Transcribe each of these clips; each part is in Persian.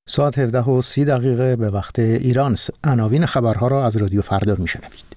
ساعت 17:30 به وقت ایران. عناوین خبرها را از رادیو فردا میشنوید.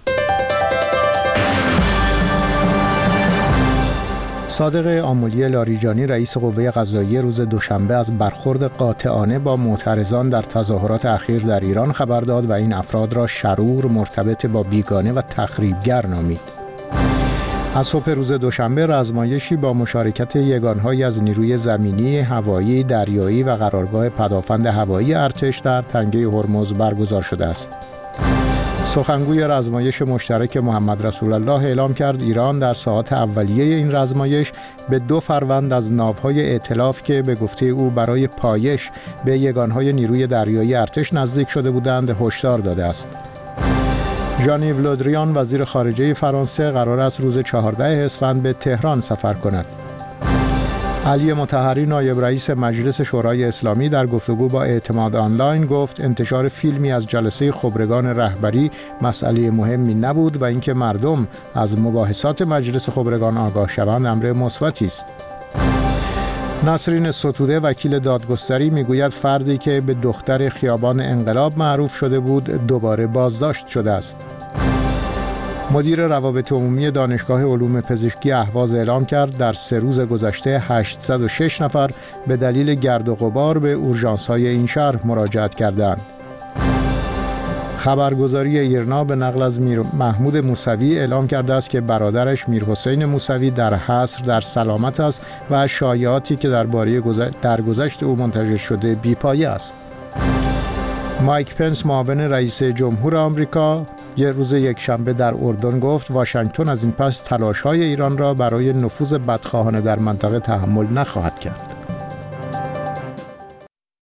صادق آملی لاریجانی رئیس قوه قضاییه روز دوشنبه از برخورد قاطعانه با معترضان در تظاهرات اخیر در ایران خبر داد و این افراد را شرور، مرتبط با بیگانه و تخریبگر نامید. از صبح روز دوشنبه رزمایشی با مشارکت یگانهایی از نیروی زمینی، هوایی، دریایی و قرارگاه پدافند هوایی ارتش در تنگه هرمز برگزار شده است. سخنگوی رزمایش مشترک محمد رسول الله اعلام کرد ایران در ساعات اولیه این رزمایش به 2 فروند از ناوهای ائتلاف که به گفته او برای پایش به یگانهای نیروی دریایی ارتش نزدیک شده بودند هشدار داده است. ژان-یو له دریان وزیر خارجه فرانسه قرار است روز 14 اسفند به تهران سفر کند. علی مطهری نایب رئیس مجلس شورای اسلامی در گفتگو با اعتماد آنلاین گفت انتشار فیلمی از جلسه خبرگان رهبری مسئله مهمی نبود و اینکه مردم از مباحثات مجلس خبرگان آگاه شوند امر مثبتی است. نسرین ستوده وکیل دادگستری میگوید فردی که به دختر خیابان انقلاب معروف شده بود دوباره بازداشت شده است. مدیر روابط عمومی دانشگاه علوم پزشکی اهواز اعلام کرد در 3 روز گذشته 806 نفر به دلیل گرد و غبار به اورژانس‌های این شهر مراجعت کردند. خبرگزاری ایرنا به نقل از میر محمود موسوی اعلام کرده است که برادرش میر حسین موسوی در حصر در سلامت است و شایعاتی که درباره درگذشت او منتشر شده بی‌پایه است. مایک پنس معاون رئیس جمهور آمریکا روز یکشنبه در اردن گفت واشنگتن از این پس تلاش‌های ایران را برای نفوذ بدخواهانه در منطقه تحمل نخواهد کرد.